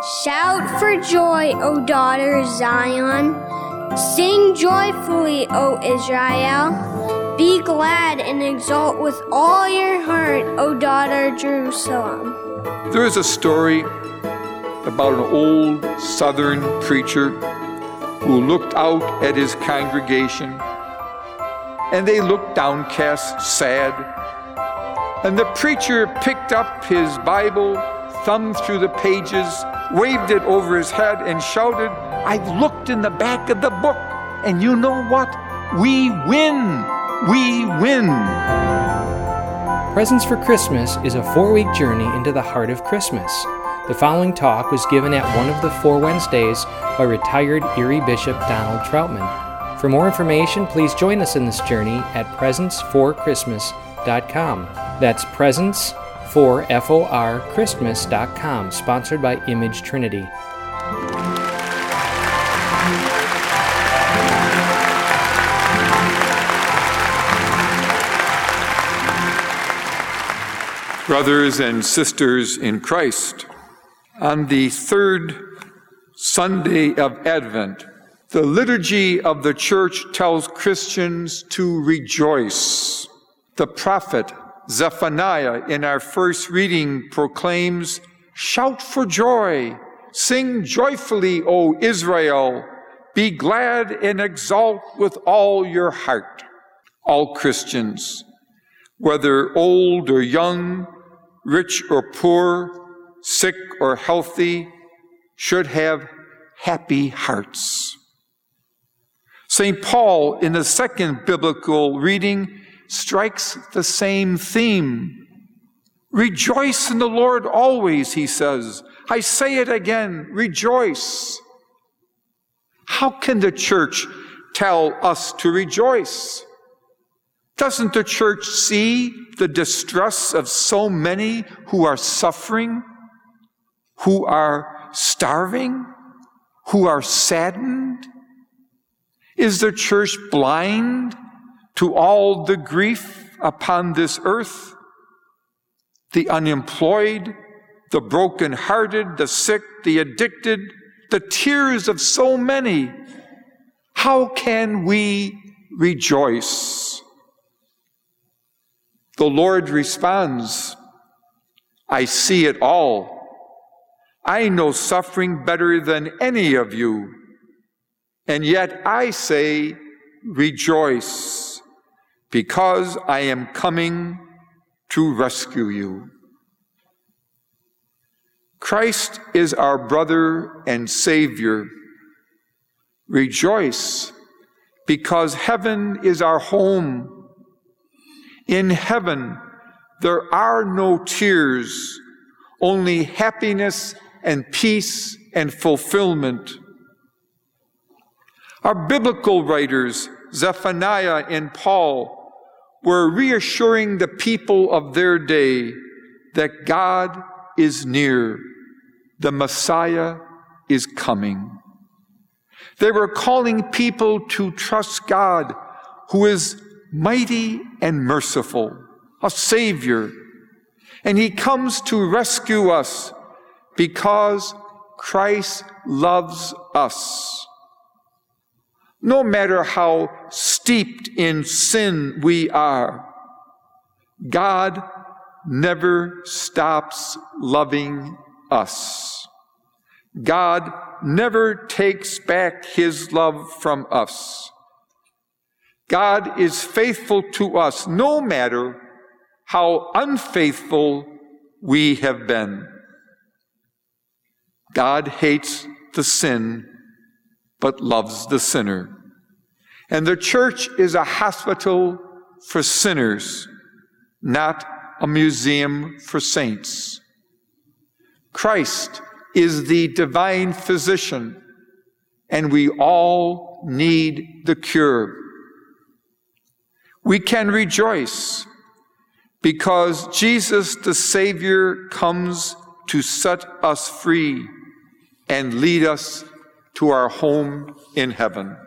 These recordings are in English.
Shout for joy, O daughter Zion. Sing joyfully, O Israel. Be glad and exult with all your heart, O daughter Jerusalem. There is a story about an old southern preacher who looked out at his congregation, and they looked downcast, sad. And the preacher picked up his Bible, thumbed through the pages, waved it over his head, and shouted, "I've looked in the back of the book, and you know what? We win! We win!" Presents for Christmas is a 4-week journey into the heart of Christmas. The following talk was given at one of the 4 Wednesdays by retired Erie Bishop Donald Troutman. For more information, please join us in this journey at presentsforchristmas.com. That's presentsforchristmas.com, sponsored by Image Trinity. Brothers and sisters in Christ, on the third Sunday of Advent, the liturgy of the church tells Christians to rejoice. The prophet Zephaniah in our first reading proclaims, "Shout for joy, sing joyfully, O Israel, be glad and exult with all your heart." All Christians, whether old or young, rich or poor, sick or healthy, should have happy hearts. St. Paul, in the second biblical reading, strikes the same theme. "Rejoice in the Lord always," he says. "I say it again, rejoice." How can the church tell us to rejoice? Doesn't the church see the distress of so many who are suffering, who are starving, who are saddened? Is the church blind to all the grief upon this earth? The unemployed, the brokenhearted, the sick, the addicted, the tears of so many. How can we rejoice? The Lord responds, "I see it all. I know suffering better than any of you. And yet I say, rejoice, because I am coming to rescue you." Christ is our brother and Savior. Rejoice, because heaven is our home. In heaven, there are no tears, only happiness and peace and fulfillment. Our biblical writers, Zephaniah and Paul, were reassuring the people of their day that God is near, the Messiah is coming. They were calling people to trust God, who is mighty and merciful, a Savior, and He comes to rescue us because Christ loves us. No matter how steeped in sin we are, God never stops loving us. God never takes back His love from us. God is faithful to us no matter how unfaithful we have been. God hates the sin, but loves the sinner. And the church is a hospital for sinners, not a museum for saints. Christ is the divine physician, and we all need the cure. We can rejoice because Jesus the Savior comes to set us free and lead us to our home in heaven.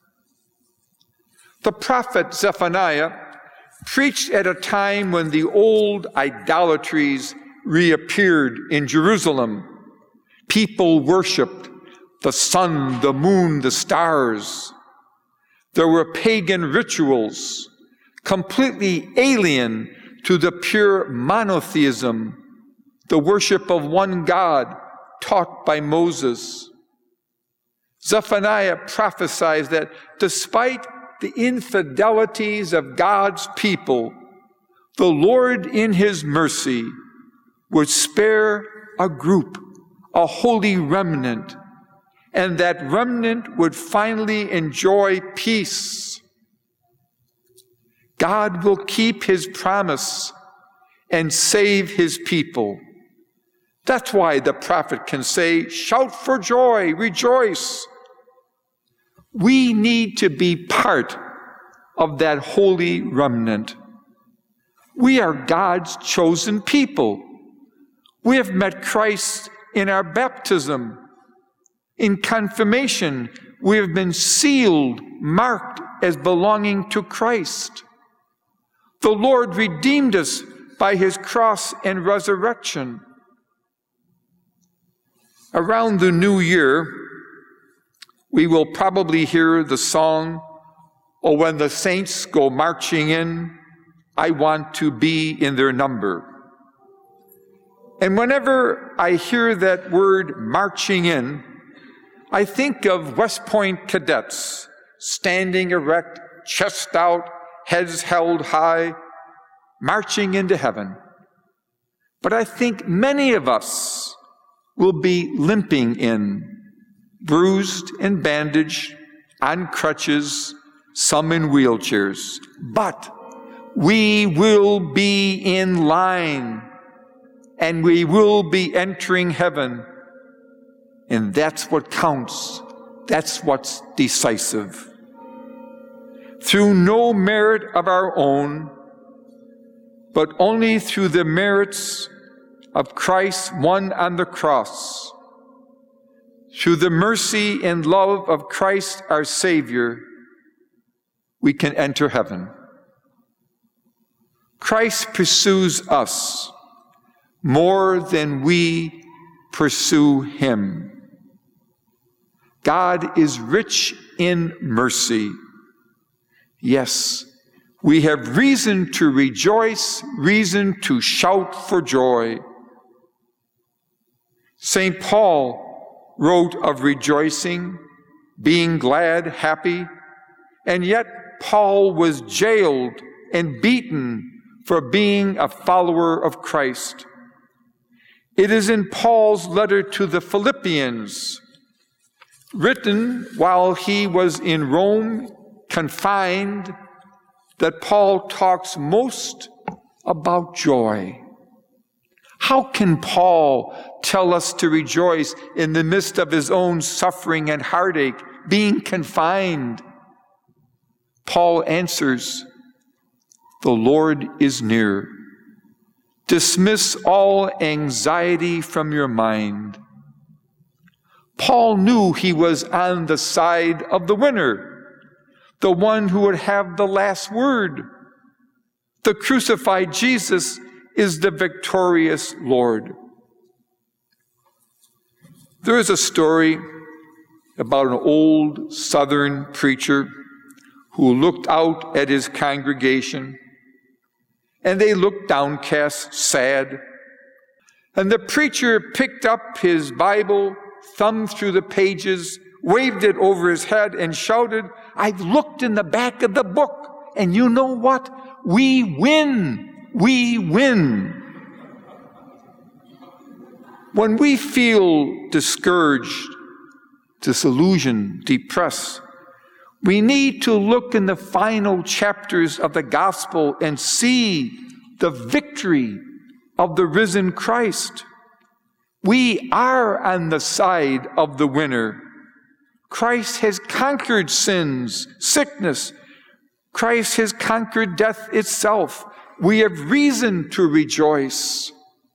The prophet Zephaniah preached at a time when the old idolatries reappeared in Jerusalem, People worshiped the sun, the moon, the stars. There were pagan rituals, completely alien to the pure monotheism, the worship of one God taught by Moses. Zephaniah prophesies that despite the infidelities of God's people, the Lord in his mercy would spare a group, a holy remnant, and that remnant would finally enjoy peace. God will keep his promise and save his people. That's why the prophet can say, "Shout for joy, rejoice." We need to be part of that holy remnant. We are God's chosen people. We have met Christ in our baptism. In confirmation, we have been sealed, marked as belonging to Christ. The Lord redeemed us by his cross and resurrection. Around the new year, we will probably hear the song, "Oh, when the saints go marching in, I want to be in their number." And whenever I hear that word marching in, I think of West Point cadets standing erect, chest out, heads held high, marching into heaven. But I think many of us will be limping in, bruised and bandaged, on crutches, some in wheelchairs. But we will be in line, and we will be entering heaven. And that's what counts. That's what's decisive. Through no merit of our own, but only through the merits of Christ won on the cross, through the mercy and love of Christ our Savior, we can enter heaven. Christ pursues us more than we pursue him. God is rich in mercy. Yes, we have reason to rejoice, reason to shout for joy. St. Paul wrote of rejoicing, being glad, happy, and yet Paul was jailed and beaten for being a follower of Christ. It is in Paul's letter to the Philippians, written while he was in Rome, confined, that Paul talks most about joy. How can Paul tell us to rejoice in the midst of his own suffering and heartache, being confined? Paul answers, "The Lord is near. Dismiss all anxiety from your mind." Paul knew he was on the side of the winner, the one who would have the last word. The crucified Jesus is the victorious Lord. There is a story about an old Southern preacher who looked out at his congregation, and they looked downcast, sad. And the preacher picked up his Bible, thumbed through the pages, waved it over his head, and shouted, "I've looked in the back of the book, and you know what? We win! We win!" When we feel discouraged, disillusioned, depressed, we need to look in the final chapters of the gospel and see the victory of the risen Christ. We are on the side of the winner. Christ has conquered sins, sickness. Christ has conquered death itself. We have reason to rejoice.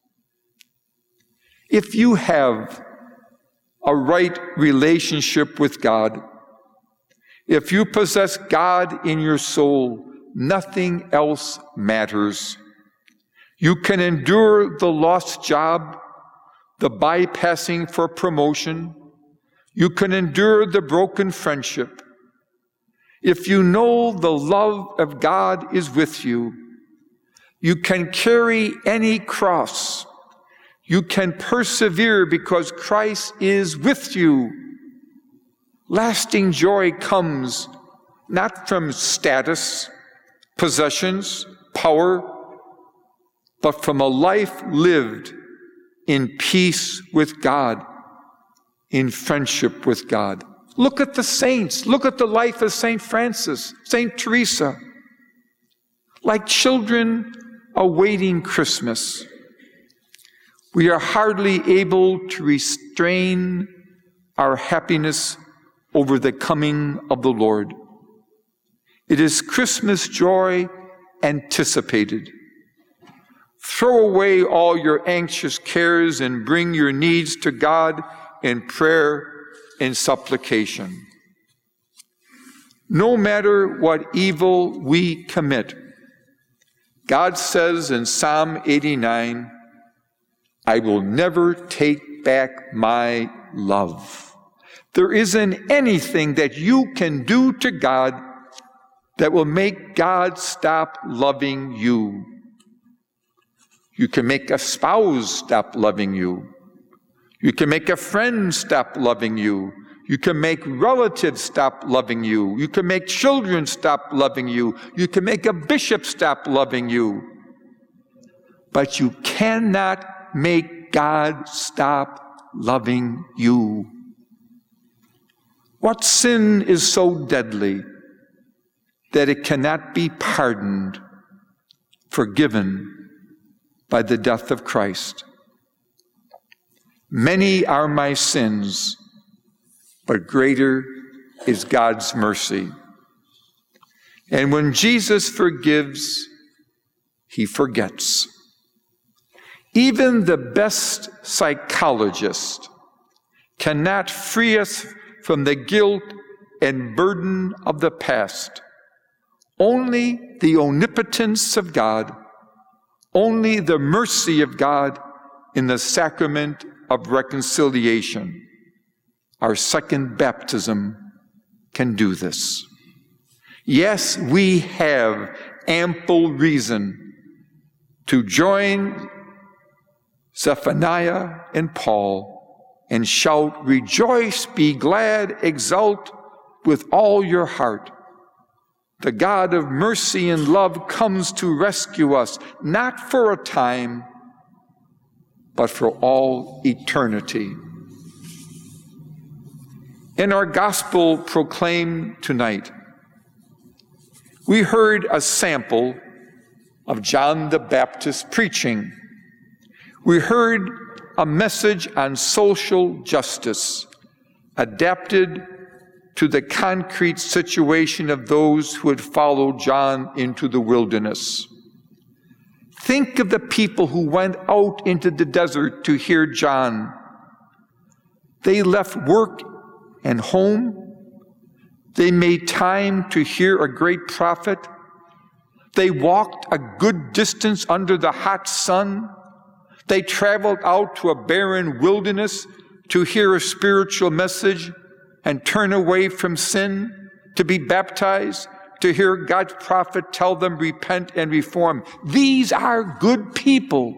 If you have a right relationship with God, if you possess God in your soul, nothing else matters. You can endure the lost job, the bypassing for promotion. You can endure the broken friendship. If you know the love of God is with you, you can carry any cross. You can persevere because Christ is with you. Lasting joy comes not from status, possessions, power, but from a life lived in peace with God, in friendship with God. Look at the saints. Look at the life of St. Francis, St. Teresa. Like children awaiting Christmas, we are hardly able to restrain our happiness over the coming of the Lord. It is Christmas joy anticipated. Throw away all your anxious cares and bring your needs to God in prayer and supplication. No matter what evil we commit, God says in Psalm 89, I will never take back my love. There isn't anything that you can do to God that will make God stop loving you. You can make a spouse stop loving you. You can make a friend stop loving you. You can make relatives stop loving you. You can make children stop loving you. You can make a bishop stop loving you. But you cannot make God stop loving you. What sin is so deadly that it cannot be pardoned, forgiven by the death of Christ? Many are my sins, but greater is God's mercy. And when Jesus forgives, he forgets. Even the best psychologist cannot free us from the guilt and burden of the past. Only the omnipotence of God, only the mercy of God in the sacrament of reconciliation, our second baptism, can do this. Yes, we have ample reason to join Zephaniah and Paul and shout, rejoice, be glad, exult with all your heart. The God of mercy and love comes to rescue us, not for a time, but for all eternity. In our gospel proclaimed tonight, we heard a sample of John the Baptist preaching. We heard a message on social justice adapted to the concrete situation of those who had followed John into the wilderness. Think of the people who went out into the desert to hear John. They left work and home. They made time to hear a great prophet. They walked a good distance under the hot sun. They traveled out to a barren wilderness to hear a spiritual message and turn away from sin, to be baptized, to hear God's prophet tell them, repent and reform. These are good people.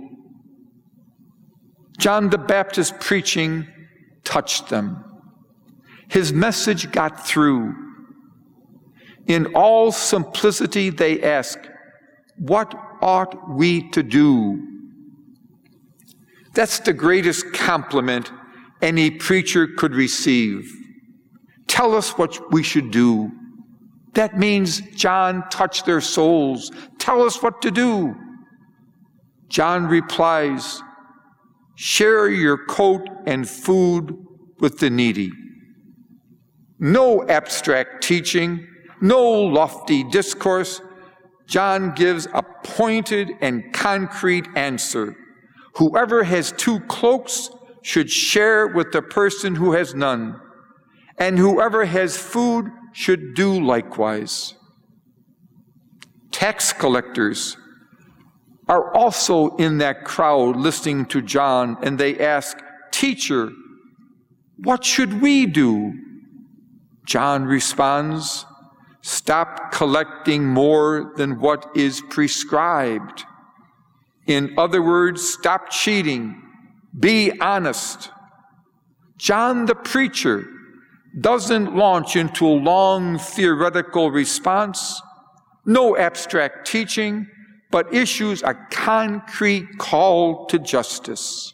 John the Baptist preaching touched them. His message got through. In all simplicity, they ask, what ought we to do? That's the greatest compliment any preacher could receive. Tell us what we should do. That means John touched their souls. Tell us what to do. John replies, share your coat and food with the needy. No abstract teaching, no lofty discourse. John gives a pointed and concrete answer. Whoever has 2 cloaks should share with the person who has none, and whoever has food should do likewise. Tax collectors are also in that crowd listening to John, and they ask, "Teacher, what should we do?" John responds, "Stop collecting more than what is prescribed." In other words, stop cheating. Be honest. John the preacher doesn't launch into a long theoretical response, no abstract teaching, but issues a concrete call to justice.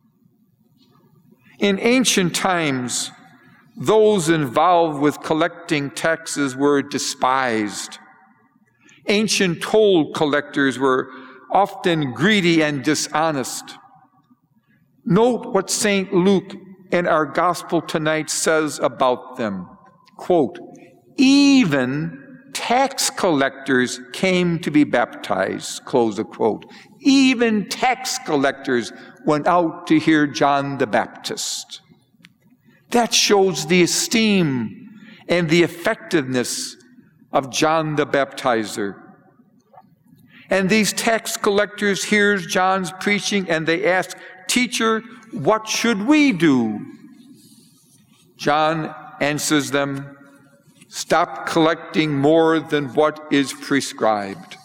In ancient times, those involved with collecting taxes were despised. Ancient toll collectors were often greedy and dishonest. Note what St. Luke in our gospel tonight says about them. Quote, "Even tax collectors came to be baptized," close the quote. Even tax collectors went out to hear John the Baptist. That shows the esteem and the effectiveness of John the Baptizer. And these tax collectors hear John's preaching and they ask, "Teacher, what should we do?" John answers them, "Stop collecting more than what is prescribed."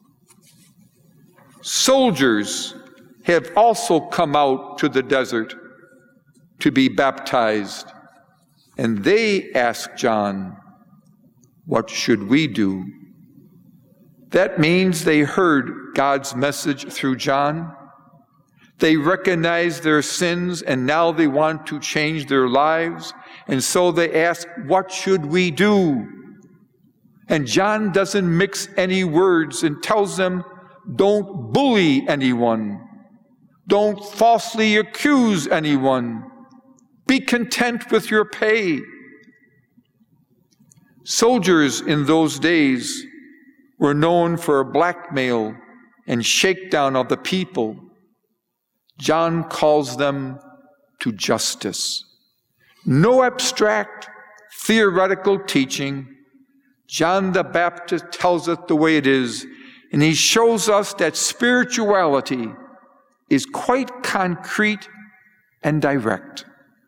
Soldiers have also come out to the desert to be baptized, and they ask John, "What should we do?" That means they heard God's message through John. They recognize their sins, and now they want to change their lives. And so they ask, "What should we do?" And John doesn't mix any words and tells them, don't bully anyone. Don't falsely accuse anyone. Be content with your pay. Soldiers in those days were known for blackmail and shakedown of the people. John calls them to justice. No abstract, theoretical teaching. John the Baptist tells it the way it is, and he shows us that spirituality is quite concrete and direct.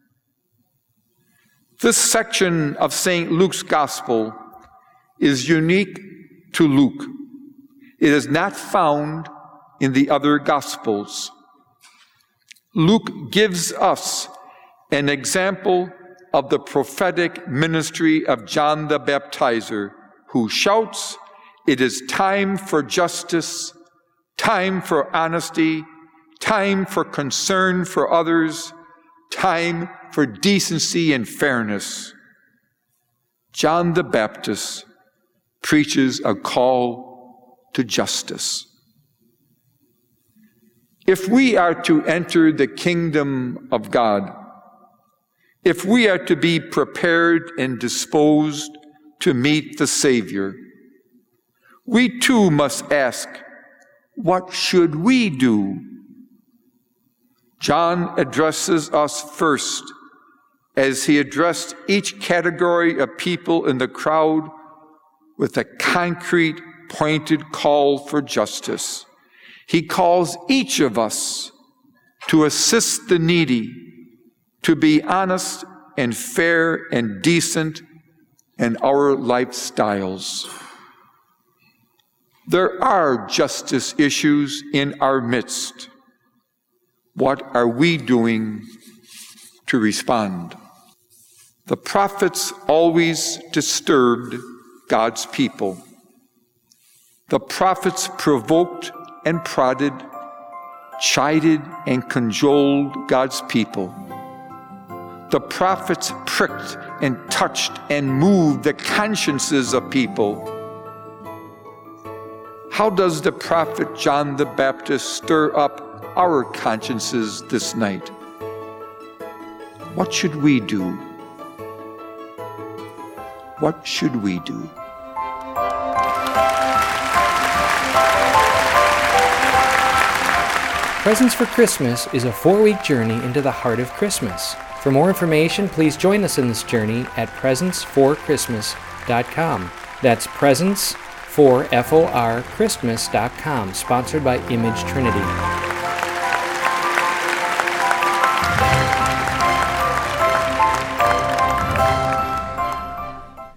This section of St. Luke's Gospel is unique to Luke. It is not found in the other Gospels. Luke gives us an example of the prophetic ministry of John the Baptizer, who shouts, "It is time for justice, time for honesty, time for concern for others, time for decency and fairness." John the Baptist preaches a call to justice. If we are to enter the kingdom of God, if we are to be prepared and disposed to meet the Savior, we too must ask, what should we do? John addresses us first, as he addressed each category of people in the crowd with a concrete, pointed call for justice. He calls each of us to assist the needy, to be honest and fair and decent in our lifestyles. There are justice issues in our midst. What are we doing to respond? The prophets always disturbed God's people. The prophets provoked and prodded, chided and cajoled God's people. The prophets pricked and touched and moved the consciences of people. How does the prophet John the Baptist stir up our consciences this night? What should we do? What should we do? Presents for Christmas is a 4-week journey into the heart of Christmas. For more information, please join us in this journey at presentsforchristmas.com. That's presentsforchristmas.com, sponsored by Image Trinity.